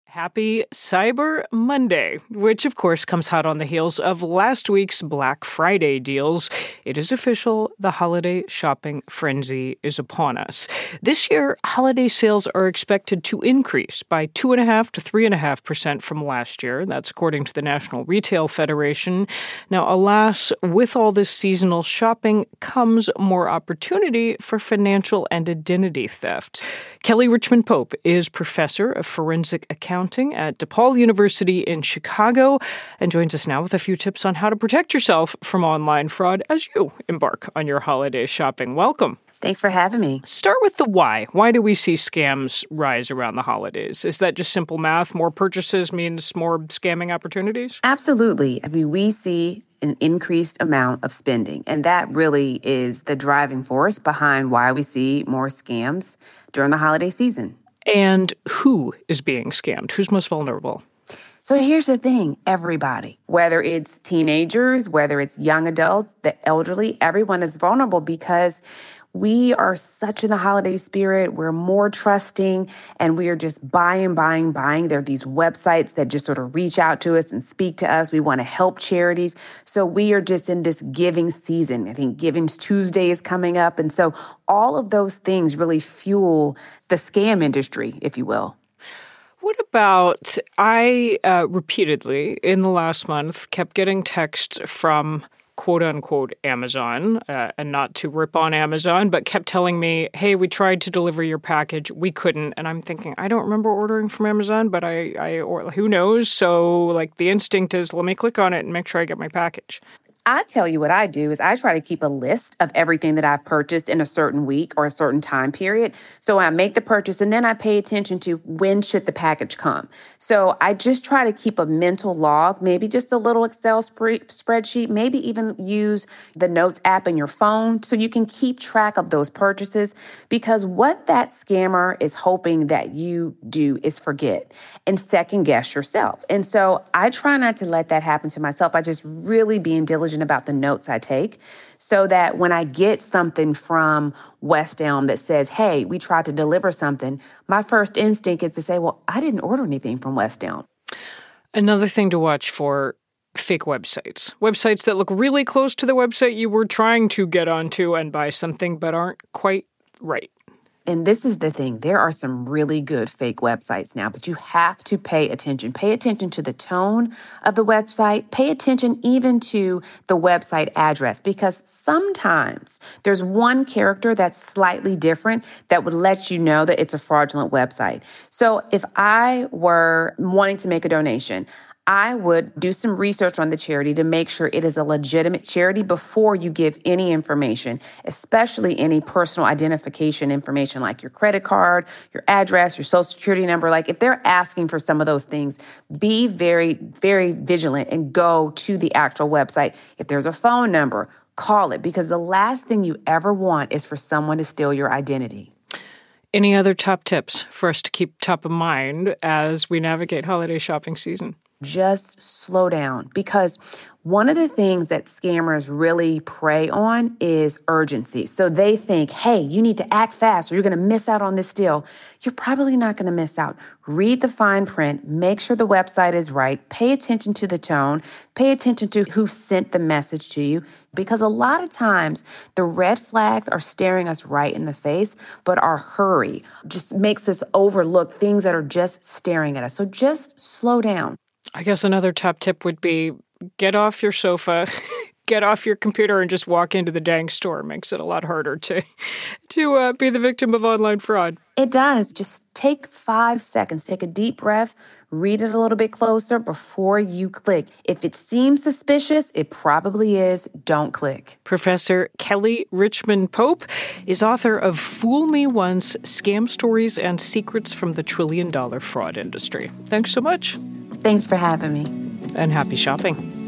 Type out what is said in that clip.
Happy Cyber Monday, which of course comes hot on the heels of last week's Black Friday deals. It is official, the holiday shopping frenzy is upon us. This year, holiday sales are expected to increase by 2.5% to 3.5% from last year. That's according to the National Retail Federation. Now, alas, with all this seasonal shopping comes more opportunity for financial and identity theft. Kelly Richmond Pope is professor of forensic accounting at DePaul University in Chicago and joins us now with a few tips on how to protect yourself from online fraud as you embark on your holiday shopping. Welcome. Thanks for having me. Start with the why. Why do we see scams rise around the holidays? Is that just simple math? More purchases means more scamming opportunities? Absolutely. I mean, we see an increased amount of spending, and that really is the driving force behind why we see more scams during the holiday season. And who is being scammed? Who's most vulnerable? So here's the thing, everybody, whether it's teenagers, whether it's young adults, the elderly, everyone is vulnerable because we are such in the holiday spirit. We're more trusting and we are just buying. There are these websites that just sort of reach out to us and speak to us. We want to help charities. So we are just in this giving season. I think Giving Tuesday is coming up. And so all of those things really fuel the scam industry, if you will. What about, I repeatedly in the last month kept getting texts from quote unquote Amazon, and not to rip on Amazon, but kept telling me, hey, we tried to deliver your package. We couldn't. And I'm thinking, I don't remember ordering from Amazon, but or who knows? So like the instinct is, let me click on it and make sure I get my package. I tell you what I do is I try to keep a list of everything that I've purchased in a certain week or a certain time period. So I make the purchase and then I pay attention to when should the package come. So I just try to keep a mental log, maybe just a little Excel spreadsheet, maybe even use the Notes app in your phone so you can keep track of those purchases, because what that scammer is hoping that you do is forget and second guess yourself. And so I try not to let that happen to myself. I just really being diligent about the notes I take so that when I get something from West Elm that says, hey, we tried to deliver something, my first instinct is to say, well, I didn't order anything from West Elm. Another thing to watch for: fake websites. Websites that look really close to the website you were trying to get onto and buy something but aren't quite right. And this is the thing. There are some really good fake websites now, but you have to pay attention. Pay attention to the tone of the website. Pay attention even to the website address, because sometimes there's one character that's slightly different that would let you know that it's a fraudulent website. So if I were wanting to make a donation, I would do some research on the charity to make sure it is a legitimate charity before you give any information, especially any personal identification information like your credit card, your address, your social security number. Like if they're asking for some of those things, be very, very vigilant and go to the actual website. If there's a phone number, call it, because the last thing you ever want is for someone to steal your identity. Any other top tips for us to keep top of mind as we navigate holiday shopping season? Just slow down, because one of the things that scammers really prey on is urgency. So they think, hey, you need to act fast or you're going to miss out on this deal. You're probably not going to miss out. Read the fine print, make sure the website is right, pay attention to the tone, pay attention to who sent the message to you, because a lot of times the red flags are staring us right in the face, but our hurry just makes us overlook things that are just staring at us. So just slow down. I guess another top tip would be get off your sofa, get off your computer, and just walk into the dang store. It makes it a lot harder to be the victim of online fraud. It does. Just take 5 seconds, take a deep breath, read it a little bit closer before you click. If it seems suspicious, it probably is. Don't click. Professor Kelly Richmond Pope is author of Fool Me Once: Scam Stories and Secrets from the $1 Trillion Fraud Industry. Thanks so much. Thanks for having me. And happy shopping.